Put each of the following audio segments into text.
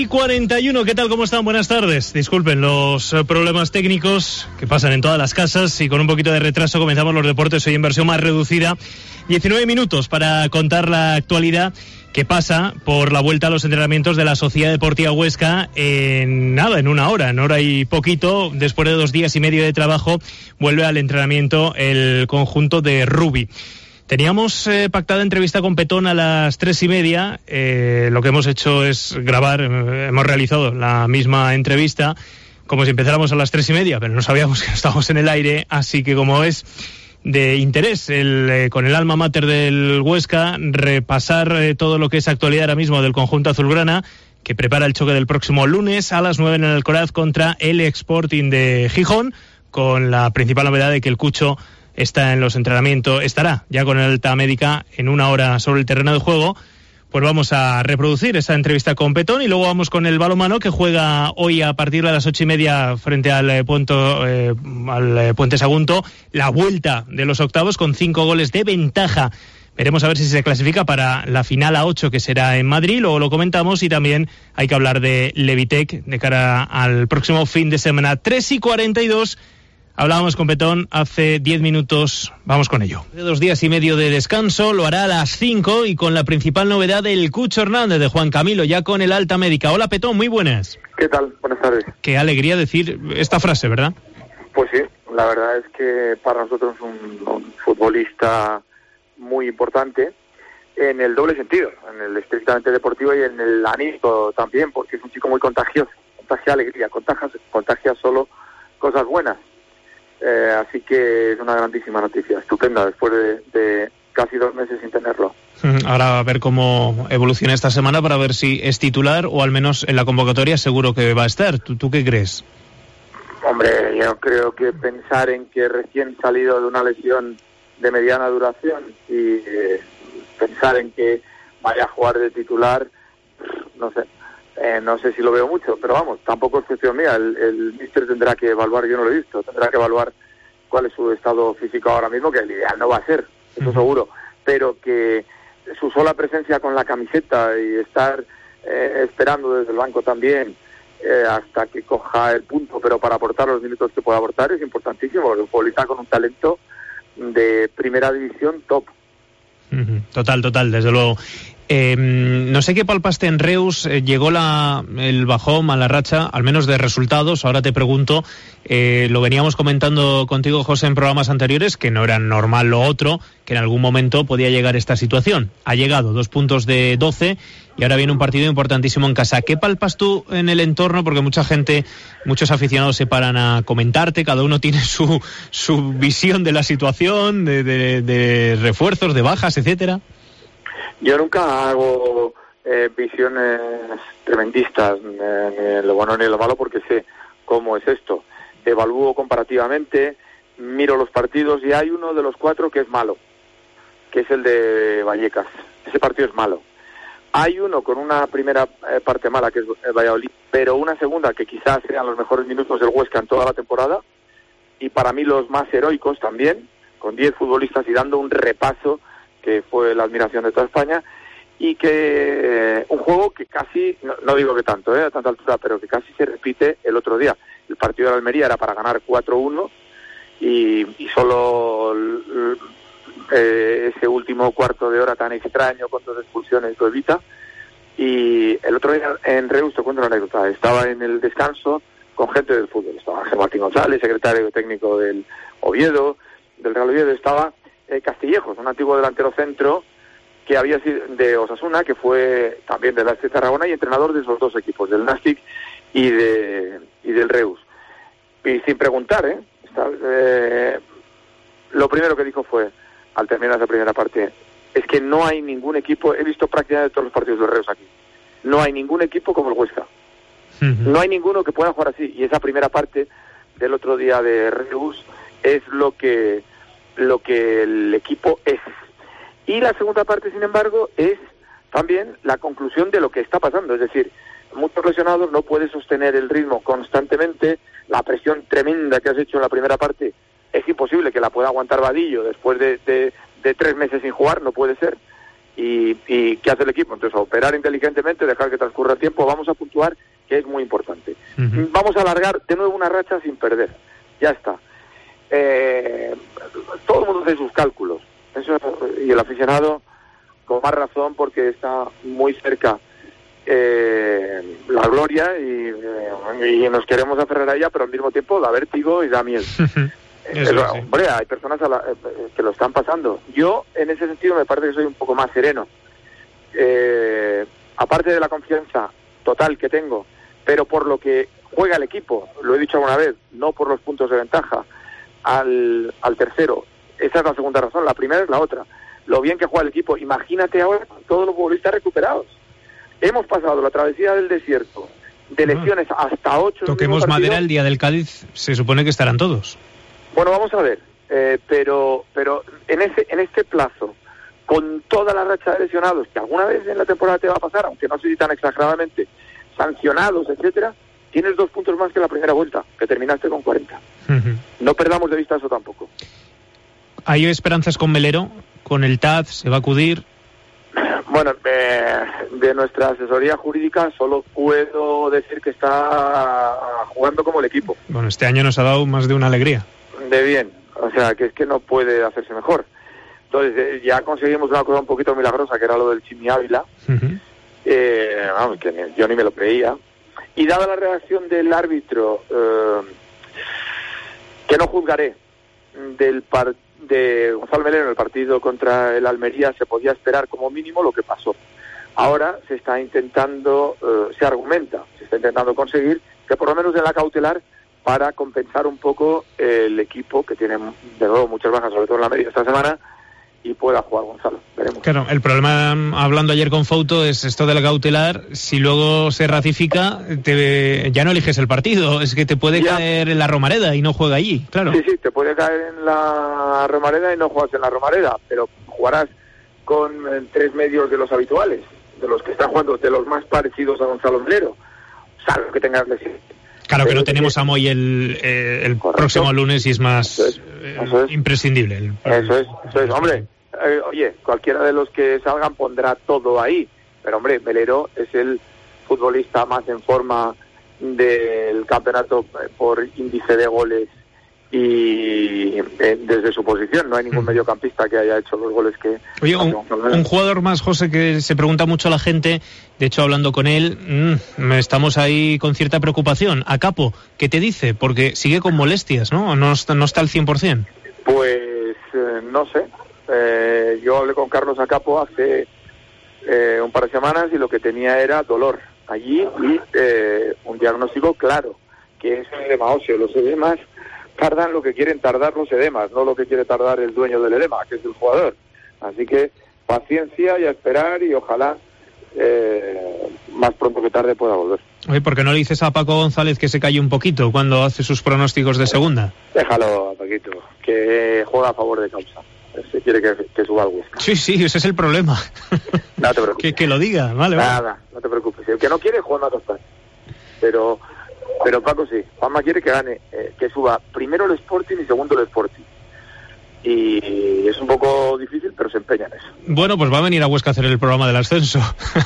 3:41, ¿qué tal? ¿Cómo están? Buenas tardes. Disculpen los problemas técnicos que pasan en todas las casas y con un poquito de retraso comenzamos los deportes hoy en versión más reducida. 19 minutos para contar la actualidad que pasa por la vuelta a los entrenamientos de la Sociedad Deportiva Huesca en una hora y poquito. Después de 2 días y medio de trabajo vuelve al entrenamiento el conjunto de Rubi. Teníamos pactada entrevista con Petón a las 3:30. Lo que hemos hecho es grabar, hemos realizado la misma entrevista como si empezáramos a las 3:30, pero no sabíamos que estábamos en el aire, así que como es de interés con el alma mater del Huesca, repasar todo lo que es actualidad ahora mismo del conjunto azulgrana, que prepara el choque del próximo lunes a las 9 en el Alcoraz contra el Sporting de Gijón, con la principal novedad de que el Cucho está en los entrenamientos, estará ya con el alta médica en 1 hora sobre el terreno de juego. Pues vamos a reproducir esa entrevista con Petón y luego vamos con el balonmano, que juega hoy a partir de las 8:30 frente al Puente Sagunto, la vuelta de los octavos con 5 goles de ventaja. Veremos a ver si se clasifica para la final a 8, que será en Madrid, luego lo comentamos, y también hay que hablar de Levitec de cara al próximo fin de semana. 3:42. Hablábamos con Petón hace 10 minutos, vamos con ello. 2 días y medio de descanso, lo hará a las 5 y con la principal novedad del Cucho Hernández, de Juan Camilo, ya con el alta médica. Hola Petón, muy buenas. ¿Qué tal? Buenas tardes. Qué alegría decir esta frase, ¿verdad? Pues sí, la verdad es que para nosotros es un futbolista muy importante en el doble sentido, en el estrictamente deportivo y en el anímico también, porque es un chico muy contagioso, contagia alegría, contagia solo cosas buenas. Así que es una grandísima noticia, estupenda, después de casi 2 meses sin tenerlo. Ahora a ver cómo evoluciona esta semana para ver si es titular o al menos en la convocatoria seguro que va a estar. ¿Tú qué crees? Hombre, yo creo que pensar en que recién salido de una lesión de mediana duración y pensar en que vaya a jugar de titular, no sé. No sé si lo veo mucho, pero vamos, tampoco es cuestión mía. El míster tendrá que evaluar, yo no lo he visto, tendrá que evaluar cuál es su estado físico ahora mismo, que el ideal no va a ser, eso seguro, pero que su sola presencia con la camiseta y estar esperando desde el banco también hasta que coja el punto, pero para aportar los minutos que pueda aportar es importantísimo. Un futbolista con un talento de primera división top. Total, desde luego. No sé qué palpaste en Reus, llegó el bajón, mala racha, al menos de resultados. Ahora te pregunto, lo veníamos comentando contigo, José, en programas anteriores, que no era normal lo otro, que en algún momento podía llegar esta situación. Ha llegado 2 puntos de 12 y ahora viene un partido importantísimo en casa. ¿Qué palpas tú en el entorno? Porque mucha gente, muchos aficionados se paran a comentarte, cada uno tiene su visión de la situación, de refuerzos, de bajas, etcétera. Yo nunca hago visiones tremendistas, ni lo bueno ni lo malo, porque sé cómo es esto. Evalúo comparativamente, miro los partidos y hay uno de los 4 que es malo, que es el de Vallecas. Ese partido es malo. Hay uno con una primera parte mala, que es el Valladolid, pero una segunda que quizás sean los mejores minutos del Huesca en toda la temporada, y para mí los más heroicos también, con 10 futbolistas y dando un repaso que fue la admiración de toda España, y que un juego que casi, no digo que tanto, a tanta altura, pero que casi se repite el otro día. El partido de Almería era para ganar 4-1 y solo ese último cuarto de hora tan extraño con 2 expulsiones lo evita. Y el otro día en Reus, te cuento una anécdota, estaba en el descanso con gente del fútbol, estaba Ángel Martín González, secretario técnico del Oviedo, del Real Oviedo, estaba Castillejos, un antiguo delantero centro que había sido de Osasuna, que fue también del Nastic Tarragona y entrenador de esos 2 equipos, del Nastic y del Reus. Y sin preguntar, lo primero que dijo fue, al terminar esa primera parte, es que no hay ningún equipo, he visto prácticamente todos los partidos del Reus aquí, no hay ningún equipo como el Huesca. No hay ninguno que pueda jugar así, y esa primera parte del otro día de Reus es lo que el equipo es. Y la segunda parte, sin embargo, es también la conclusión de lo que está pasando. Es decir, muchos lesionados, no puedes sostener el ritmo constantemente, la presión tremenda que has hecho en la primera parte es imposible que la pueda aguantar Vadillo después de 3 meses sin jugar, no puede ser. ¿Y qué hace el equipo? Entonces, operar inteligentemente, dejar que transcurra el tiempo, vamos a puntuar, que es muy importante. Vamos a alargar de nuevo una racha sin perder. Ya está. Todo el mundo hace sus cálculos. Eso, y el aficionado, con más razón, porque está muy cerca la gloria y nos queremos aferrar a ella, pero al mismo tiempo da vértigo y da miedo. Hombre, hay personas que lo están pasando. Yo, en ese sentido, me parece que soy un poco más sereno. Aparte de la confianza total que tengo, pero por lo que juega el equipo, lo he dicho alguna vez, no por los puntos de ventaja al tercero. Esa es la segunda razón. La primera es la otra. Lo bien que juega el equipo. Imagínate ahora con todos los futbolistas recuperados. Hemos pasado la travesía del desierto, de lesiones hasta 8. Toquemos madera, el día del Cádiz se supone que estarán todos. Bueno, vamos a ver. Pero en este plazo, con toda la racha de lesionados, que alguna vez en la temporada te va a pasar, aunque no sé si tan exageradamente, sancionados, etcétera, tienes 2 puntos más que la primera vuelta, que terminaste con 40. No perdamos de vista eso tampoco. ¿Hay esperanzas con Melero? ¿Con el TAD se va a acudir? Bueno, de nuestra asesoría jurídica solo puedo decir que está jugando como el equipo. Bueno, este año nos ha dado más de una alegría. De bien, o sea, que es que no puede hacerse mejor. Entonces, ya conseguimos una cosa un poquito milagrosa, que era lo del Chimi Ávila. Vamos, que yo ni me lo creía. Y dada la reacción del árbitro, que no juzgaré, de Gonzalo Melero en el partido contra el Almería, se podía esperar como mínimo lo que pasó. Ahora se está intentando conseguir que por lo menos en la cautelar, para compensar un poco el equipo, que tiene de nuevo muchas bajas, sobre todo en la media esta semana, y pueda jugar Gonzalo. Veremos. Claro, el problema, hablando ayer con Fouto, es esto de la cautelar. Si luego se ratifica, ya no eliges el partido, es que te puede caer en la Romareda y no juega allí, claro. Sí, te puede caer en la Romareda y no juegas en la Romareda, pero jugarás con 3 medios de los habituales, de los que están jugando, de los más parecidos a Gonzalo Melero, salvo que tengas lesión. Claro que no tenemos a Moy el próximo lunes y es más eso es imprescindible. Eso es. Hombre, oye, cualquiera de los que salgan pondrá todo ahí, pero hombre, Melero es el futbolista más en forma del campeonato por índice de goles y desde su posición. No hay ningún mediocampista que haya hecho los goles que... Oye, un jugador más, José, que se pregunta mucho a la gente, de hecho hablando con él, estamos ahí con cierta preocupación. A Capo, ¿qué te dice? Porque sigue con molestias, ¿no? No está al 100%. Pues no sé. Yo hablé con Carlos Acapo hace un par de semanas y lo que tenía era dolor allí y un diagnóstico claro, que es un edema óseo. Los edemas tardan lo que quieren tardar los edemas, no lo que quiere tardar el dueño del edema, que es el jugador. Así que paciencia y a esperar, y ojalá más pronto que tarde pueda volver. Oye, ¿por qué no le dices a Paco González que se calle un poquito cuando hace sus pronósticos de segunda? Déjalo, Paquito, que juega a favor de causa. Se quiere que suba al Huesca. Sí, ese es el problema. No te preocupes. que lo diga, vale. Nada, no te preocupes. El que no quiere, juega a tostar. Pero Paco sí. Juanma quiere que gane, que suba primero el Sporting y segundo el Sporting. Y es un poco difícil, pero se empeña en eso. Bueno, pues va a venir a Huesca a hacer el programa del ascenso.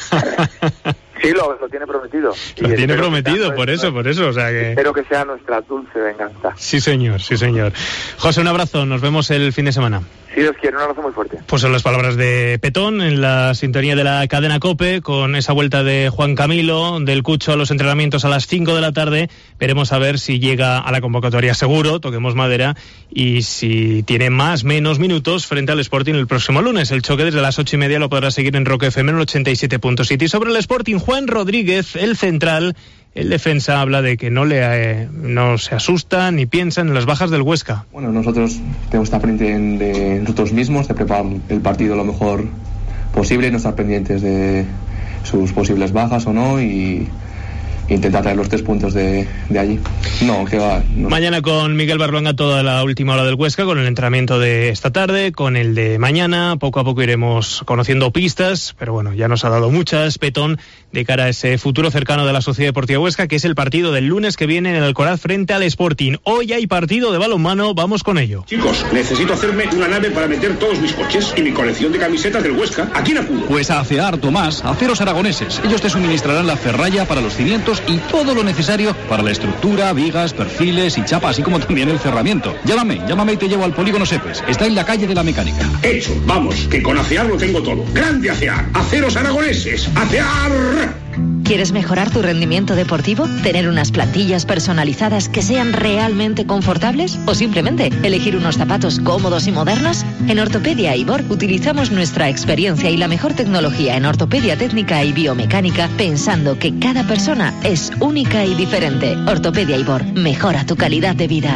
Sí, lo tiene prometido. Lo tiene prometido, por eso, o sea que... Espero que sea nuestra dulce venganza. Sí, señor. José, un abrazo, nos vemos el fin de semana. Si Dios quiere, un abrazo muy fuerte. Pues son las palabras de Petón en la sintonía de la cadena COPE, con esa vuelta de Juan Camilo, del Cucho a los entrenamientos a las 5 de la tarde. Veremos a ver si llega a la convocatoria seguro, toquemos madera, y si tiene menos minutos frente al Sporting el próximo lunes. El choque desde las 8:30 lo podrá seguir en Rock FM en el 87.7. Y sobre el Sporting, Juan Rodríguez, el central, el defensa, habla de que no se asusta ni piensa en las bajas del Huesca. Bueno, nosotros tenemos que estar pendientes de nosotros mismos, de preparar el partido lo mejor posible, no estar pendientes de sus posibles bajas o no, y intentar traer los 3 puntos de allí. No. Mañana con Miguel Berlanga toda la última hora del Huesca, con el entrenamiento de esta tarde, con el de mañana. Poco a poco iremos conociendo pistas, pero bueno, ya nos ha dado muchas, Petón, de cara a ese futuro cercano de la Sociedad Deportiva Huesca, que es el partido del lunes que viene en el Alcoraz frente al Sporting. Hoy hay partido de balonmano, vamos con ello. Chicos, necesito hacerme una nave para meter todos mis coches y mi colección de camisetas del Huesca. ¿A quién acudo? Pues a ACEAR, Tomás, Aceros Aragoneses. Ellos te suministrarán la ferralla para los cimientos y todo lo necesario para la estructura, vigas, perfiles y chapa, así como también el cerramiento. Llámame y te llevo al Polígono Sepes. Está en la calle de la Mecánica. Hecho, vamos, que con ACEAR lo tengo todo. ¡Grande ACEAR! ¡Aceros Aragoneses! ¡ACEAR! ¿Quieres mejorar tu rendimiento deportivo? ¿Tener unas plantillas personalizadas que sean realmente confortables? ¿O simplemente elegir unos zapatos cómodos y modernos? En Ortopedia Ibor utilizamos nuestra experiencia y la mejor tecnología en ortopedia técnica y biomecánica, pensando que cada persona es única y diferente. Ortopedia Ibor, mejora tu calidad de vida.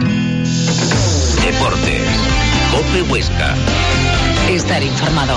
Deportes, COPE Huesca. Estar informado.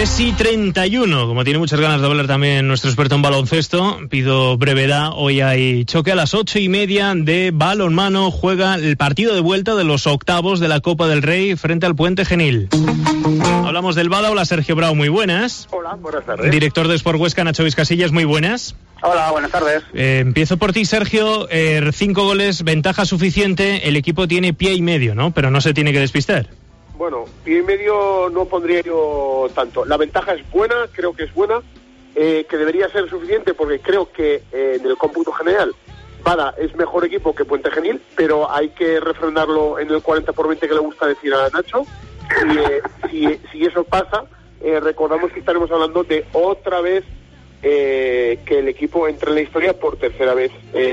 3:31, como tiene muchas ganas de hablar también nuestro experto en baloncesto, pido brevedad. Hoy hay choque a las 8:30 de balonmano. Juega el partido de vuelta de los octavos de la Copa del Rey frente al Puente Genil. Hablamos del Bada. Hola, Sergio Bravo, muy buenas. Hola, buenas tardes. Director de Sport Huesca, Nacho Vizcasillas, muy buenas. Hola, buenas tardes. Empiezo por ti, Sergio. 5 goles, ventaja suficiente. El equipo tiene pie y medio, ¿no? Pero no se tiene que despistar. Bueno, pie y medio no pondría yo tanto. La ventaja es buena, creo que es buena, que debería ser suficiente porque creo que en el cómputo general Bada es mejor equipo que Puente Genil, pero hay que refrendarlo en el 40/20 que le gusta decir a Nacho. Y si eso pasa, recordamos que estaremos hablando de otra vez que el equipo entre en la historia por tercera vez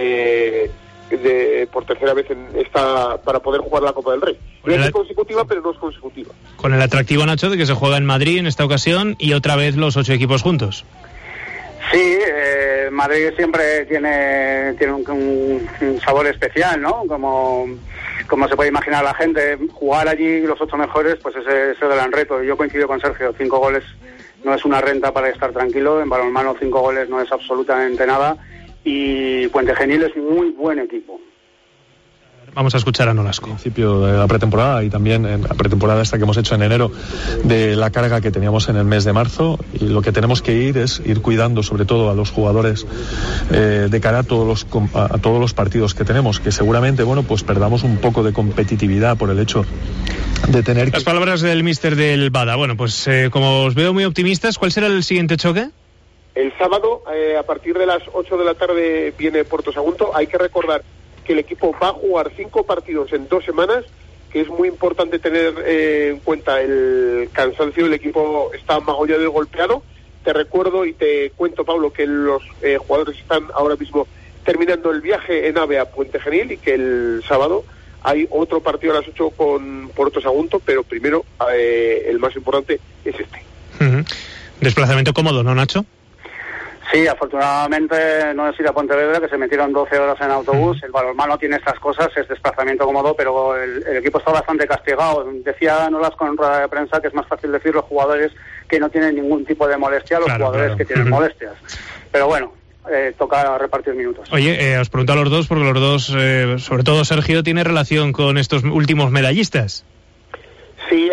para poder jugar la Copa del Rey. No es consecutiva, pero no es consecutiva. Con el atractivo, Nacho, de que se juega en Madrid en esta ocasión y otra vez los 8 equipos juntos. Sí, Madrid siempre tiene un sabor especial, ¿no? Como se puede imaginar la gente, jugar allí los 8 mejores, pues ese es el gran reto. Yo coincido con Sergio, 5 goles no es una renta para estar tranquilo, en balonmano 5 goles no es absolutamente nada. Y Puente Genil es muy buen equipo. Vamos a escuchar a Nolasco. Al principio de la pretemporada y también en la pretemporada esta que hemos hecho en enero, de la carga que teníamos en el mes de marzo, y lo que tenemos que ir cuidando sobre todo a los jugadores de cara a todos los partidos que tenemos, que seguramente, bueno, pues perdamos un poco de competitividad por el hecho de tener que... Las palabras del míster del Bada. Bueno, pues como os veo muy optimistas, ¿cuál será el siguiente choque? El sábado, a partir de las 8 de la tarde, viene Puerto Sagunto. Hay que recordar que el equipo va a jugar 5 partidos en 2 semanas, que es muy importante tener en cuenta el cansancio. El equipo está magollado y golpeado. Te recuerdo y te cuento, Pablo, que los jugadores están ahora mismo terminando el viaje en AVE a Puente Genil y que el sábado hay otro partido a las 8 con Puerto Sagunto, pero primero el más importante es este. Uh-huh. Desplazamiento cómodo, ¿no, Nacho? Sí, afortunadamente no es ir a Pontevedra, que se metieron 12 horas en autobús. El balonmano tiene estas cosas, es desplazamiento cómodo, pero el equipo está bastante castigado. Decía Nolasco en rueda de prensa que es más fácil decir los jugadores que no tienen ningún tipo de molestia a los jugadores que tienen molestias. Pero bueno, toca repartir minutos. Oye, os pregunto a los dos, porque los dos, sobre todo Sergio, tiene relación con estos últimos medallistas. Sí,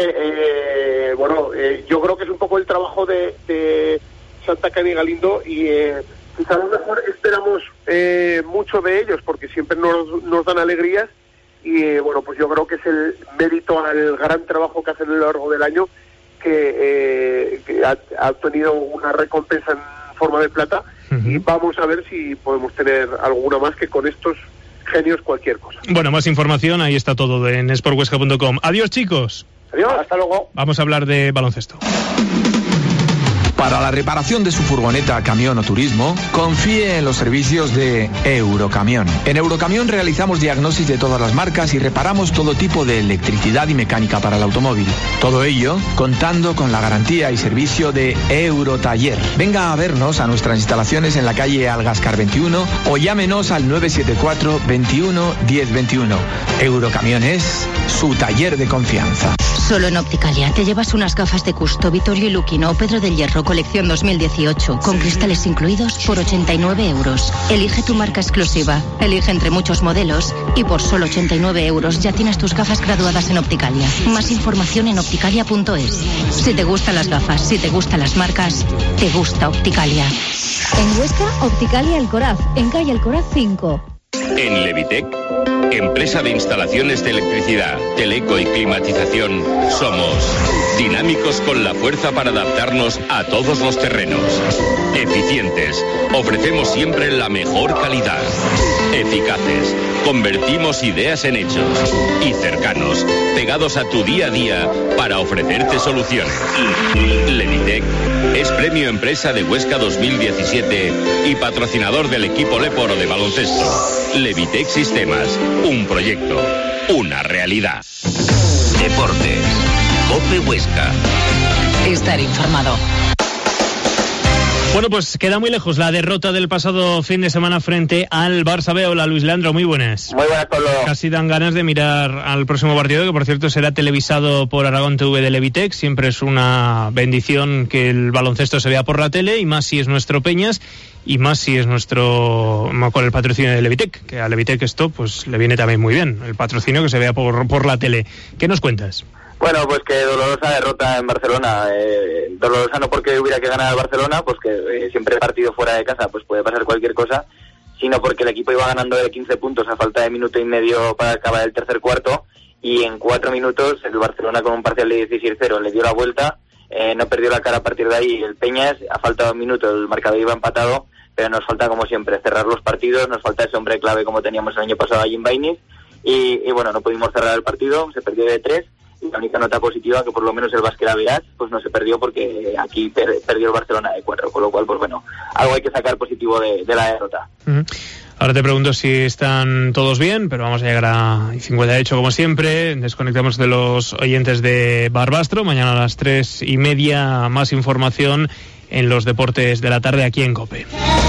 yo creo que es un poco el trabajo de Santa Cana y Galindo, y quizá a lo mejor esperamos mucho de ellos porque siempre nos dan alegrías, y pues yo creo que es el mérito al gran trabajo que hacen a lo largo del año que ha obtenido una recompensa en forma de plata. Uh-huh. Y vamos a ver si podemos tener alguna más, que con estos genios cualquier cosa. Bueno, más información, ahí está todo en sporthuesca.com. Adiós, chicos. Adiós, hasta luego. Vamos a hablar de baloncesto. Para la reparación de su furgoneta, camión o turismo, confíe en los servicios de Eurocamión. En Eurocamión realizamos diagnosis de todas las marcas y reparamos todo tipo de electricidad y mecánica para el automóvil. Todo ello contando con la garantía y servicio de Eurotaller. Venga a vernos a nuestras instalaciones en la calle Algascar 21 o llámenos al 974 21 10 21. Eurocamión es su taller de confianza. Solo en Opticalia te llevas unas gafas de Custo, Vittorio y Luquino o Pedro del Hierro colección 2018 con cristales incluidos por 89 euros. Elige tu marca exclusiva, elige entre muchos modelos y por solo 89 euros ya tienes tus gafas graduadas en Opticalia. Más información en opticalia.es. Si te gustan las gafas, si te gustan las marcas, te gusta Opticalia. En Huesca, Opticalia Alcoraz, en calle Alcoraz 5. En Levitec, empresa de instalaciones de electricidad, teleco y climatización, somos dinámicos con la fuerza para adaptarnos a todos los terrenos. Eficientes, ofrecemos siempre la mejor calidad. Eficaces, convertimos ideas en hechos. Y cercanos, pegados a tu día a día para ofrecerte soluciones. Levitec es Premio Empresa de Huesca 2017 y patrocinador del equipo Leporo de baloncesto. Levitec Sistemas, un proyecto, una realidad. Deportes, COPE Huesca. Estar informado. Bueno, pues queda muy lejos la derrota del pasado fin de semana frente al Barça B. Hola, Luis Leandro, muy buenas. Muy buenas, Pablo. Casi dan ganas de mirar al próximo partido, que por cierto será televisado por Aragón TV de Levitec. Siempre es una bendición que el baloncesto se vea por la tele, y más si es nuestro Peñas, y más si es nuestro, con el patrocinio de Levitec, que a Levitec esto pues le viene también muy bien, el patrocinio que se vea por la tele. ¿Qué nos cuentas? Bueno, pues que dolorosa derrota en Barcelona. Dolorosa no porque hubiera que ganar al Barcelona, pues que siempre el partido fuera de casa pues puede pasar cualquier cosa, sino porque el equipo iba ganando de 15 puntos a falta de minuto y medio para acabar el tercer cuarto, y en 4 minutos el Barcelona con un parcial de 16-0 le dio la vuelta, no perdió la cara a partir de ahí. El Peñas, a falta de un minuto, el marcador iba empatado, pero nos falta, como siempre, cerrar los partidos, nos falta ese hombre clave como teníamos el año pasado a Jim Bainis, y bueno, no pudimos cerrar el partido, se perdió de 3. Y la única nota positiva, que por lo menos el Básquet Average pues no se perdió, porque aquí perdió el Barcelona de 4, con lo cual, pues bueno, algo hay que sacar positivo de la derrota. Ahora te pregunto si están todos bien, pero vamos a llegar a 58 como siempre. Desconectamos de los oyentes de Barbastro. Mañana a las 3:30 más información en los deportes de la tarde aquí en COPE.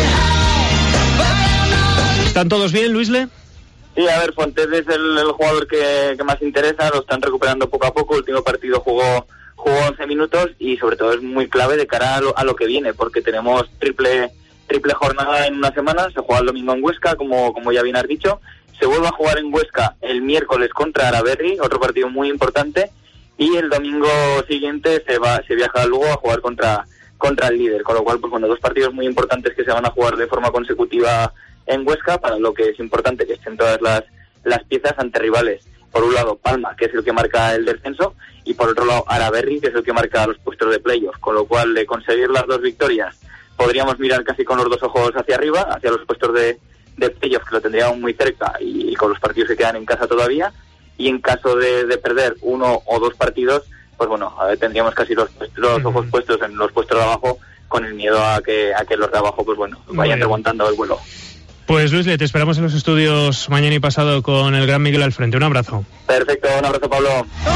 ¿Están todos bien, Luisle? Sí, a ver, Fuentes es el jugador que más interesa, lo están recuperando poco a poco. El último partido jugó 11 minutos y sobre todo es muy clave de cara a lo que viene, porque tenemos triple jornada en una semana. Se juega el domingo en Huesca, como ya bien has dicho. Se vuelve a jugar en Huesca el miércoles contra Araberri, otro partido muy importante, y el domingo siguiente se viaja luego a jugar contra el líder, con lo cual, pues bueno, 2 partidos muy importantes que se van a jugar de forma consecutiva en Huesca, para lo que es importante que estén todas las piezas ante rivales. Por un lado Palma, que es el que marca el descenso, y por otro lado Araberri, que es el que marca los puestos de playoff, con lo cual, de conseguir las 2 victorias, podríamos mirar casi con los 2 ojos hacia arriba, hacia los puestos de playoff, que lo tendríamos muy cerca, y con los partidos que quedan en casa todavía, y en caso de perder 1 o 2 partidos, pues bueno, tendríamos casi los ojos puestos en los puestos de abajo, con el miedo a que los de abajo, pues bueno, vayan remontando el vuelo. Pues Luis, te esperamos en los estudios mañana y pasado con el gran Miguel al frente. Un abrazo. Perfecto, un abrazo, Pablo.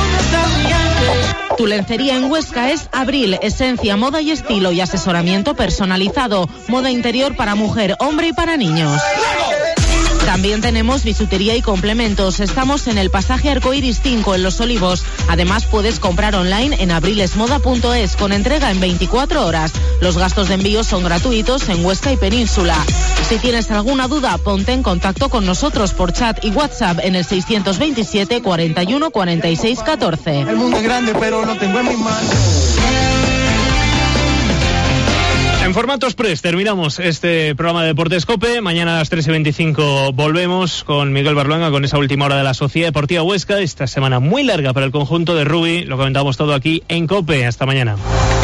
Tu lencería en Huesca es Abril, esencia, moda y estilo, y asesoramiento personalizado. Moda interior para mujer, hombre y para niños. También tenemos bisutería y complementos. Estamos en el pasaje Arcoiris 5 en Los Olivos. Además, puedes comprar online en abrilesmoda.es con entrega en 24 horas. Los gastos de envío son gratuitos en Huesca y Península. Si tienes alguna duda, ponte en contacto con nosotros por chat y WhatsApp en el 627 41 46 14. El mundo es grande, pero lo tengo en mis manos. En formato express terminamos este programa de Deportes COPE. Mañana a las 3:25 volvemos con Miguel Barluanga con esa última hora de la Sociedad Deportiva Huesca. Esta semana muy larga para el conjunto de rugby. Lo comentamos todo aquí en COPE. Hasta mañana.